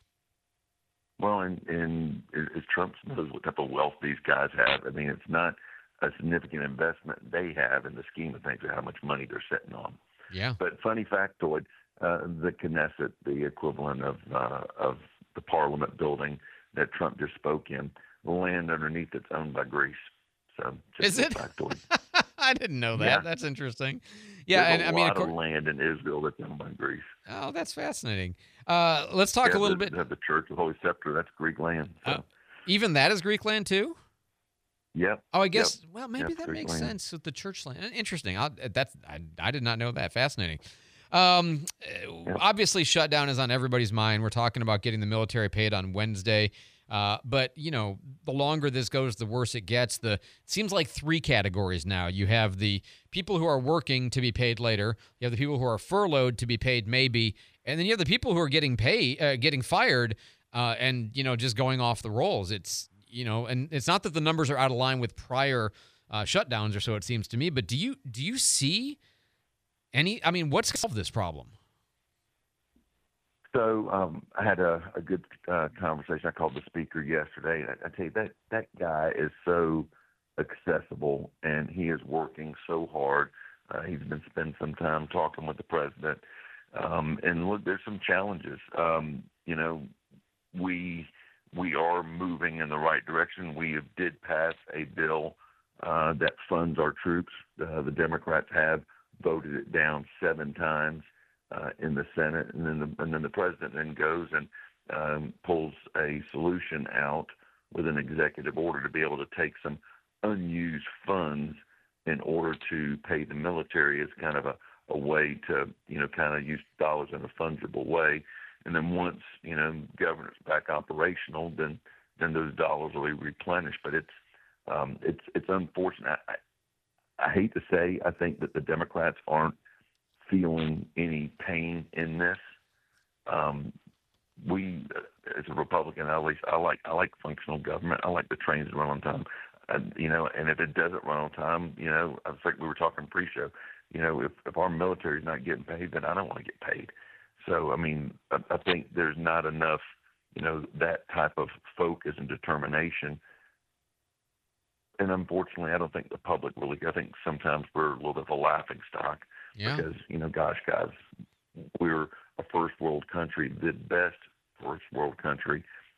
Well, and, and as Trump knows what type of wealth these guys have, I mean, it's not a significant investment they have in the scheme of things or how much money they're sitting on. Yeah. But funny factoid, uh, the Knesset, the equivalent of uh, of the Parliament building that Trump just spoke in, the land underneath it's owned by Greece. So just Is a it? factoid. I didn't know that. Yeah. That's interesting. Yeah, There's and a I mean, lot of of course, land in Israel that's owned by Greece. oh, that's fascinating. Uh, let's talk Yeah, a little the, bit. The, the Church of the Holy Scepter, that's Greek land. So. Uh, even that is Greek land too. Yep. Oh, I guess. Yep. Well, maybe Yep, that Greek makes land. sense with the church land. Interesting. I'll, that's I, I did not know that. Fascinating. Um, Obviously, shutdown is on everybody's mind. We're talking about getting the military paid on Wednesday. Uh, but, you know, the longer this goes, the worse it gets. The it seems like three categories now. You have the people who are working to be paid later. You have the people who are furloughed to be paid maybe. And then you have the people who are getting pay, uh, getting fired uh, and, you know, just going off the rolls. It's, you know, and it's not that the numbers are out of line with prior uh, shutdowns or so it seems to me. But do you do you see any, I mean, what's solved this problem? So um, I had a, a good uh, conversation. I called the speaker yesterday. I, I tell you, that, that guy is so accessible, and he is working so hard. Uh, he's been spending some time talking with the president. Um, and look, there's some challenges. Um, you know, we we are moving in the right direction. We have, did pass a bill uh, that funds our troops. Uh, the Democrats have voted it down seven times. Uh, in the Senate, and then the, and then the president then goes and um, pulls a solution out with an executive order to be able to take some unused funds in order to pay the military as kind of a, a way to, you know, kind of use dollars in a fungible way. And then once, you know, government's back operational, then then those dollars will be replenished. But it's um, it's it's unfortunate. I, I, I hate to say, I think that the Democrats aren't feeling any pain in this. Um, we, as a Republican, at least I like I like functional government. I like the trains to run on time. And, you know, and if it doesn't run on time, you know, I think we were talking pre-show. You know, if if our military is not getting paid, then I don't want to get paid. So, I mean, I, I think there's not enough, you know, that type of focus and determination. And unfortunately, I don't think the public really. I think sometimes we're a little bit of a laughing stock. Yeah. Because, you know, gosh, guys, we're a first world country, the best first world country,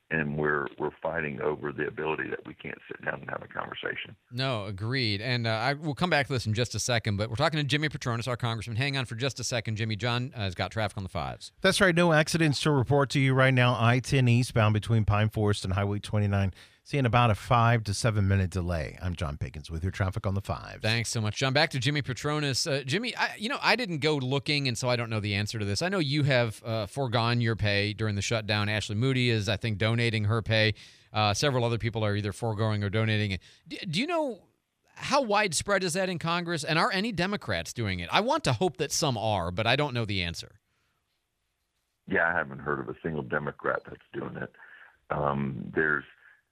and we're we're fighting over the ability that we can't sit down and have a conversation. No, agreed. And uh, I will come back to this in just a second, but we're talking to Jimmy Patronis, our congressman. Hang on for just a second, Jimmy. John uh, has got traffic on the fives. That's right. No accidents to report to you right now. I ten eastbound between Pine Forest and Highway twenty-nine. Seeing about a five to seven minute delay. I'm John Pickens with your traffic on the fives. Thanks so much, John. Back to Jimmy Patronis. Uh, Jimmy, I, you know, I didn't go looking, and so I don't know the answer to this. I know you have uh, foregone your pay during the shutdown. Ashley Moody is, I think, donating her pay. Uh, several other people are either foregoing or donating. Do, do you know how widespread is that in Congress? And are any Democrats doing it? I want to hope that some are, but I don't know the answer. Yeah, I haven't heard of a single Democrat that's doing it. Um, there's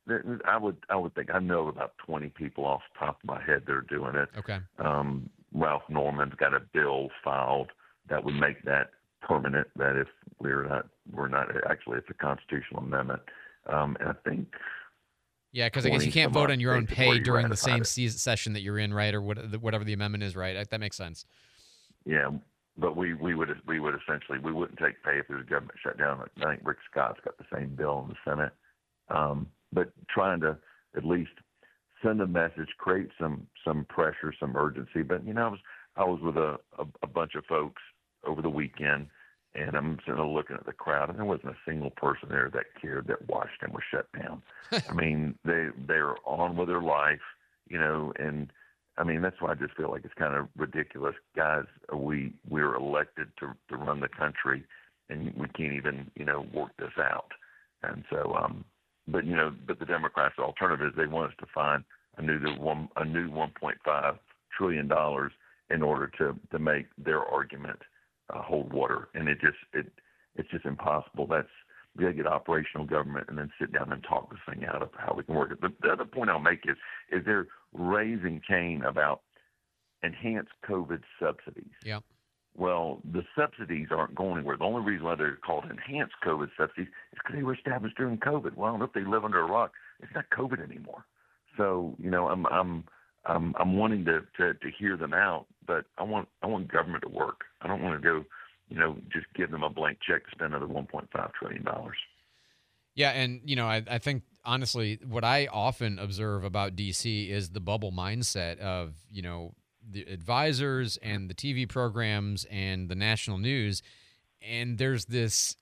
I would I would think I know about twenty people off the top of my head that are doing it. Okay. Um, Ralph Norman's got a bill filed that would make that permanent. That if we're not we're not actually it's a constitutional amendment. Um, and I think. Yeah, because I guess you can't vote on your own pay during the same it. season, session that you're in, right, or what, whatever the amendment is, right? That makes sense. Yeah, but we, we would we would essentially we wouldn't take pay if there was a government shutdown. I think Rick Scott's got the same bill in the Senate. Um, but trying to at least send a message, create some some pressure, some urgency. But you know, I was I was with a, a, a bunch of folks over the weekend, and I'm sitting there looking at the crowd, and there wasn't a single person there that cared that Washington was shut down. I mean, they they're on with their life, you know, and I mean that's why I just feel like it's kind of ridiculous, guys. We we're elected to to run the country, and we can't even you know work this out, and so. um But you know, but the Democrats' alternative is they want us to find a new one a new one point five trillion dollars in order to to make their argument uh, hold water, and it just it it's just impossible. That's we got to get operational government and then sit down and talk this thing out of how we can work it. But the other point I'll make is is they're raising Cain about enhanced COVID subsidies. Yeah. Well, the subsidies aren't going anywhere. The only reason why they're called enhanced COVID subsidies is because they were established during COVID. Well, I don't know if they live under a rock. It's not COVID anymore. So, you know, I'm I'm I'm, I'm wanting to, to, to hear them out, but I want I want government to work. I don't want to go, you know, just give them a blank check to spend another one point five trillion dollars. Yeah, and, you know, I, I think, honestly, what I often observe about D C is the bubble mindset of, you know, the advisors and the T V programs and the national news, and there's this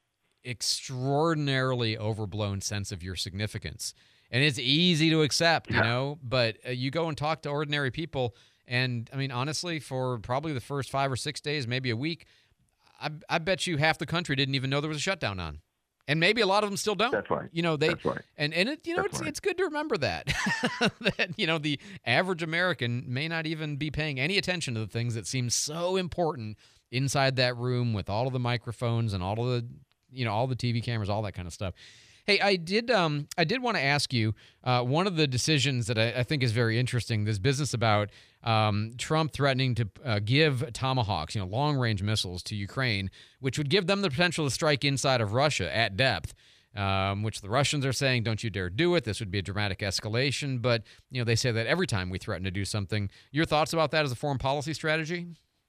extraordinarily overblown sense of your significance. And it's easy to accept, you yeah. know, but uh, you go and talk to ordinary people, and, I mean, honestly, for probably the first five or six days, maybe a week, I, I bet you half the country didn't even know there was a shutdown on. And maybe a lot of them still don't. That's right. You know, they That's right. and and it, you know That's it's right. it's good to remember that that you know the average American may not even be paying any attention to the things that seem so important inside that room with all of the microphones and all of the you know all the T V cameras, all that kind of stuff. Hey, I did um I did want to ask you uh, one of the decisions that I, I think is very interesting. This business about um, Trump threatening to uh, give Tomahawks, you know, long-range missiles to Ukraine, which would give them the potential to strike inside of Russia at depth. Um, which the Russians are saying, don't you dare do it. This would be a dramatic escalation. But you know, they say that every time we threaten to do something. Your thoughts about that as a foreign policy strategy?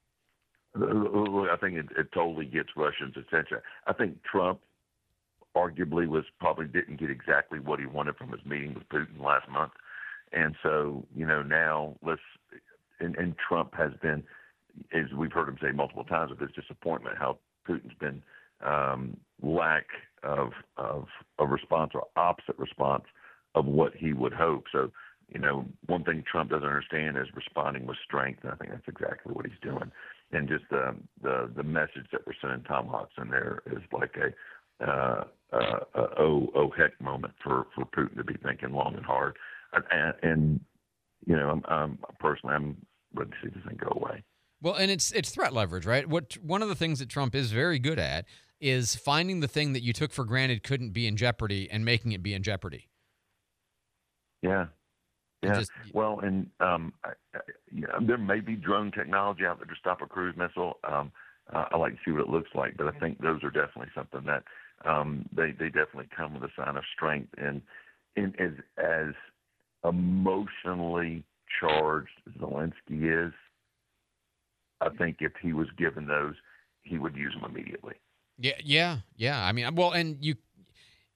I think it, it totally gets Russians' attention. I think Trump arguably was probably didn't get exactly what he wanted from his meeting with Putin last month. And so, you know, now let's, and, and Trump has been, as we've heard him say multiple times with his disappointment, how Putin's been um, lack of, of a response or opposite response of what he would hope. So, you know, one thing Trump doesn't understand is responding with strength. And I think that's exactly what he's doing. And just the, the, the message that we're sending Tomahawks in there is like a, Uh, uh, uh, oh, oh, heck moment for, for Putin to be thinking long and hard. And, and you know, I'm, I'm personally, I'm ready to see this thing go away. Well, and it's it's threat leverage, right? What one of the things that Trump is very good at is finding the thing that you took for granted couldn't be in jeopardy and making it be in jeopardy. Yeah. Yeah. Just, well, and um, I, I, you know, there may be drone technology out there to stop a cruise missile. Um, uh, I like to see what it looks like, but I think those are definitely something that um, they they definitely come with a sign of strength. And, and as as emotionally charged as Zelensky is, I think if he was given those, he would use them immediately. Yeah, yeah, yeah. I mean, well, and you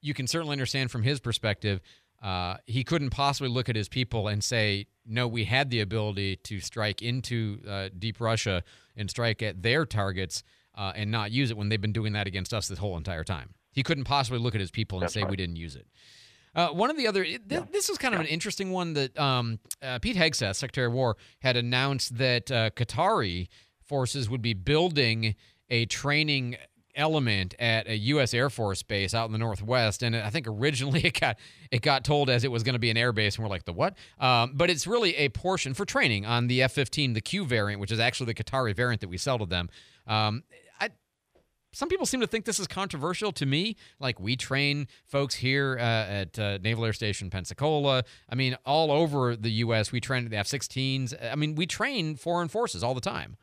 you can certainly understand from his perspective, uh, he couldn't possibly look at his people and say, no, we had the ability to strike into uh, deep Russia and strike at their targets uh, and not use it when they've been doing that against us this whole entire time. He couldn't possibly look at his people and That's say right. we didn't use it. Uh, one of the other, th- Yeah. this was kind of Yeah. an interesting one that um, uh, Pete Hegseth, Secretary of War, had announced that uh, Qatari forces would be building a training element at a U S Air Force base out in the Northwest. And I think originally it got it got told as it was going to be an air base, and we're like, the what? Um, but it's really a portion for training on the F fifteen, the Q variant, which is actually the Qatari variant that we sell to them. Um, I, some people seem to think this is controversial. To me, like, we train folks here uh, at uh, Naval Air Station Pensacola. I mean, all over the U S, we train the F sixteens. I mean, we train foreign forces all the time.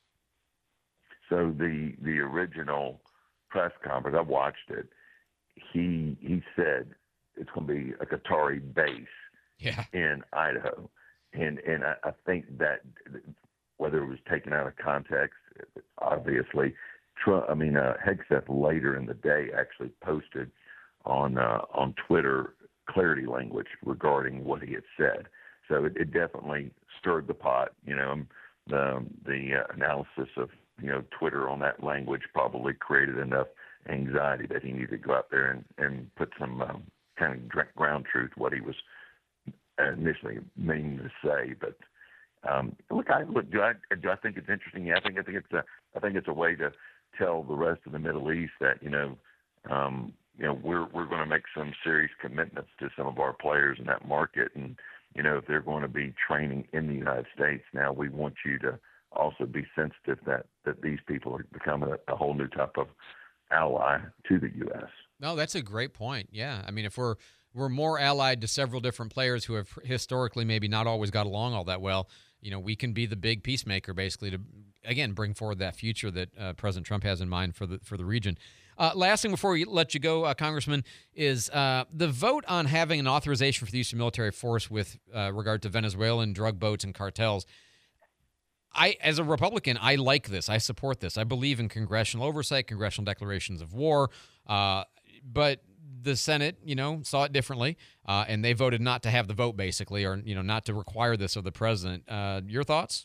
So the the original press conference, I watched it. He he said it's going to be a Qatari base yeah. in Idaho, and and I, I think that whether it was taken out of context, obviously, Trump, I mean uh, Hegseth later in the day actually posted on uh, on Twitter clarity language regarding what he had said. So it, it definitely stirred the pot. You know, the the uh, analysis of you know, Twitter on that language probably created enough anxiety that he needed to go out there and, and put some um, kind of direct ground truth what he was initially meaning to say. But um, look, I look. Do I do I think it's interesting? Yeah, I think I think it's a I think it's a way to tell the rest of the Middle East that you know, um, you know, we're we're going to make some serious commitments to some of our players in that market, and you know, if they're going to be training in the United States, now we want you to also be sensitive that, that these people are becoming a, a whole new type of ally to the U S. No, that's a great point. Yeah. I mean, if we're we're more allied to several different players who have historically maybe not always got along all that well, you know, we can be the big peacemaker basically to, again, bring forward that future that uh, President Trump has in mind for the for the region. Uh, last thing before we let you go, uh, Congressman, is uh, the vote on having an authorization for the use of military force with uh, regard to Venezuelan drug boats and cartels. I, as a Republican, I like this. I support this. I believe in congressional oversight, congressional declarations of war. Uh, but the Senate, you know, saw it differently, uh, and they voted not to have the vote, basically, or you know, not to require this of the president. Uh, your thoughts?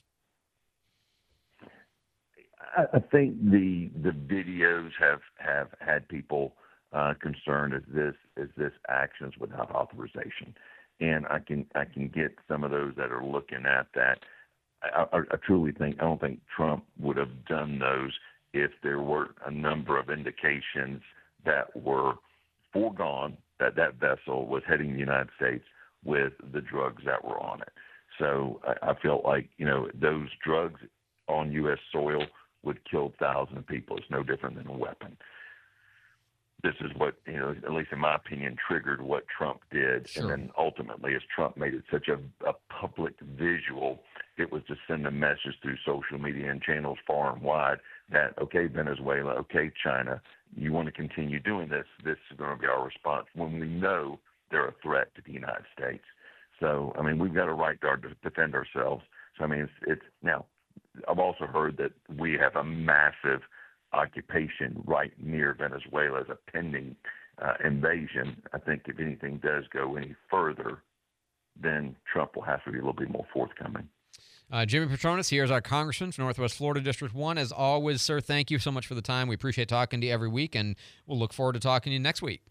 I, I think the the videos have have had people uh, concerned as this as this actions without authorization, and I can I can get some of those that are looking at that. I, I, I truly think I don't think Trump would have done those if there were a number of indications that were foregone that that vessel was heading the United States with the drugs that were on it. So I, I felt like you know those drugs on U S soil would kill thousands of people. It's no different than a weapon. This is what, you know, at least in my opinion, triggered what Trump did. Sure. And then ultimately, as Trump made it such a, a public visual, it was to send a message through social media and channels far and wide that, okay, Venezuela, okay, China, you want to continue doing this, this is going to be our response when we know they're a threat to the United States. So, I mean, we've got a right to, our, to defend ourselves. So, I mean, it's, it's now, I've also heard that we have a massive occupation right near Venezuela as a pending uh, invasion. I think if anything does go any further, then Trump will have to be a little bit more forthcoming. Uh, Jimmy Patronis, here's our congressman from Northwest Florida District one. As always, sir, thank you so much for the time. We appreciate talking to you every week, and we'll look forward to talking to you next week.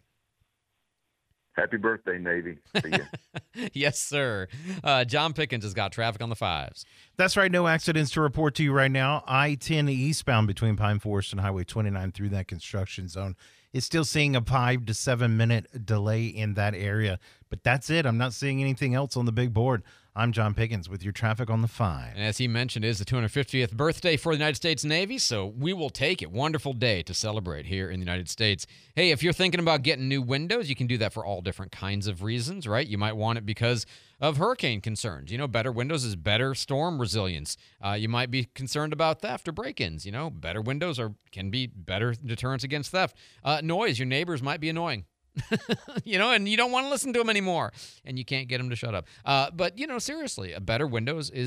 Happy birthday, Navy. See ya. Yes, sir. Uh, John Pickens has got traffic on the fives. That's right. No accidents to report to you right now. I ten eastbound between Pine Forest and Highway twenty-nine through that construction zone. It's still seeing a five to seven minute delay in that area. But that's it. I'm not seeing anything else on the big board. I'm John Pickens with your traffic on the five. And as he mentioned, it is the two hundred fiftieth birthday for the United States Navy, so we will take it. Wonderful day to celebrate here in the United States. Hey, if you're thinking about getting new windows, you can do that for all different kinds of reasons, right? You might want it because of hurricane concerns. You know, better windows is better storm resilience. Uh, you might be concerned about theft or break-ins. You know, better windows are can be better deterrence against theft. Uh, noise, your neighbors might be annoying. You know, and you don't want to listen to them anymore, and you can't get them to shut up. Uh, but, you know, seriously, a better Windows is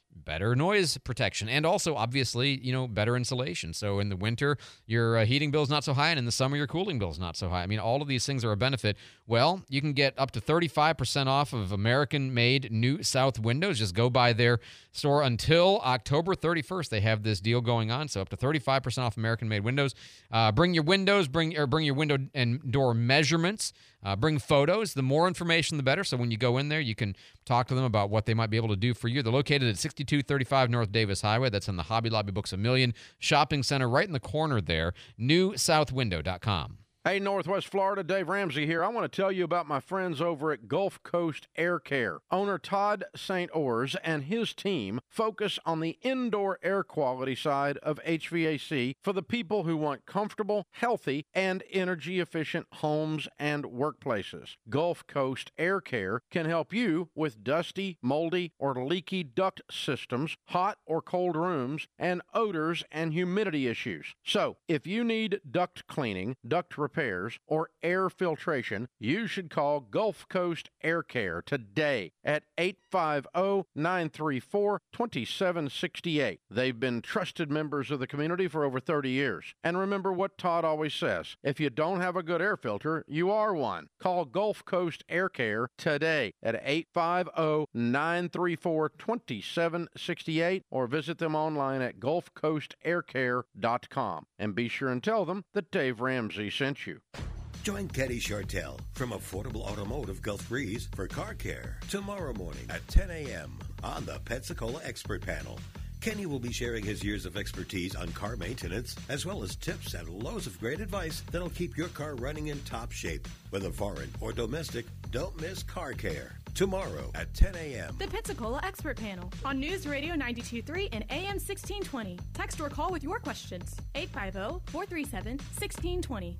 better noise protection, and also, obviously, you know, better insulation. So in the winter, your uh, heating bill's not so high, and in the summer, your cooling bill's not so high. I mean, all of these things are a benefit. Well, you can get up to thirty-five percent off of American-made New South windows. Just go by their store until October thirty-first. They have this deal going on, so up to thirty-five percent off American-made windows. Uh, bring your windows, bring or bring your window and door measurements. Uh, bring photos. The more information, the better. So when you go in there, you can talk to them about what they might be able to do for you. They're located at sixty-two thirty-five North Davis Highway. That's in the Hobby Lobby Books A Million shopping center right in the corner there, new south window dot com. Hey, Northwest Florida, Dave Ramsey here. I want to tell you about my friends over at Gulf Coast Air Care. Owner Todd Saint Ors and his team focus on the indoor air quality side of H V A C for the people who want comfortable, healthy, and energy-efficient homes and workplaces. Gulf Coast Air Care can help you with dusty, moldy, or leaky duct systems, hot or cold rooms, and odors and humidity issues. So, if you need duct cleaning, duct repair, repairs, or air filtration, you should call Gulf Coast Air Care today at eight five zero, nine three four, two seven six eight. They've been trusted members of the community for over thirty years. And remember what Todd always says, if you don't have a good air filter, you are one. Call Gulf Coast Air Care today at eight five zero, nine three four, two seven six eight or visit them online at gulf coast air care dot com. And be sure and tell them that Dave Ramsey sent you. Join Kenny Chartel from Affordable Automotive Gulf Breeze for car care tomorrow morning at ten a.m. on the Pensacola Expert Panel. Kenny will be sharing his years of expertise on car maintenance, as well as tips and loads of great advice that'll keep your car running in top shape. Whether foreign or domestic, don't miss car care. Tomorrow at ten a.m. The Pensacola Expert Panel on News Radio ninety-two point three and A M sixteen twenty. Text or call with your questions. eight five zero, four three seven, one six two zero.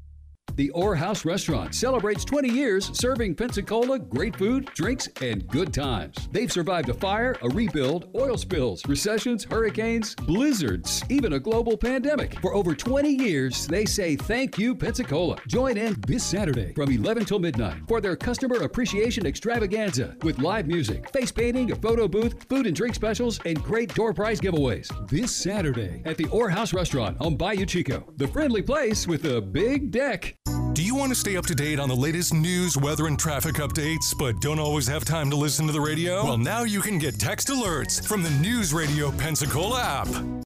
The Orr House Restaurant celebrates twenty years serving Pensacola great food, drinks, and good times. They've survived a fire, a rebuild, oil spills, recessions, hurricanes, blizzards, even a global pandemic. For over twenty years, they say thank you, Pensacola. Join in this Saturday from eleven till midnight for their Customer Appreciation Extravaganza with live music, face painting, a photo booth, food and drink specials, and great door prize giveaways. This Saturday at the Orr House Restaurant on Bayou Chico, the friendly place with a big deck. Do you want to stay up to date on the latest news, weather, and traffic updates, but don't always have time to listen to the radio? Well, now you can get text alerts from the News Radio Pensacola app.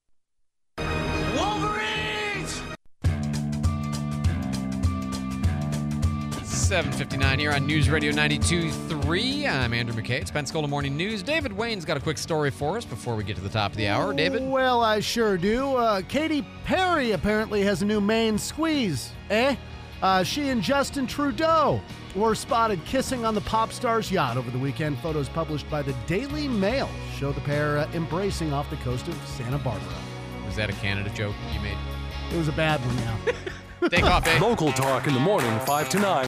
Wolverines! seven fifty-nine here on News Radio ninety-two point three. I'm Andrew McKay. It's Pensacola Morning News. David Wayne's got a quick story for us before we get to the top of the hour. David? Well, I sure do. Uh, Katy Perry apparently has a new main squeeze. Eh? Uh, she and Justin Trudeau were spotted kissing on the pop star's yacht over the weekend. Photos published by the Daily Mail show the pair uh, embracing off the coast of Santa Barbara. Was that a Canada joke you made? It was a bad one, yeah. Take off, Dave. Local talk in the morning, five to nine.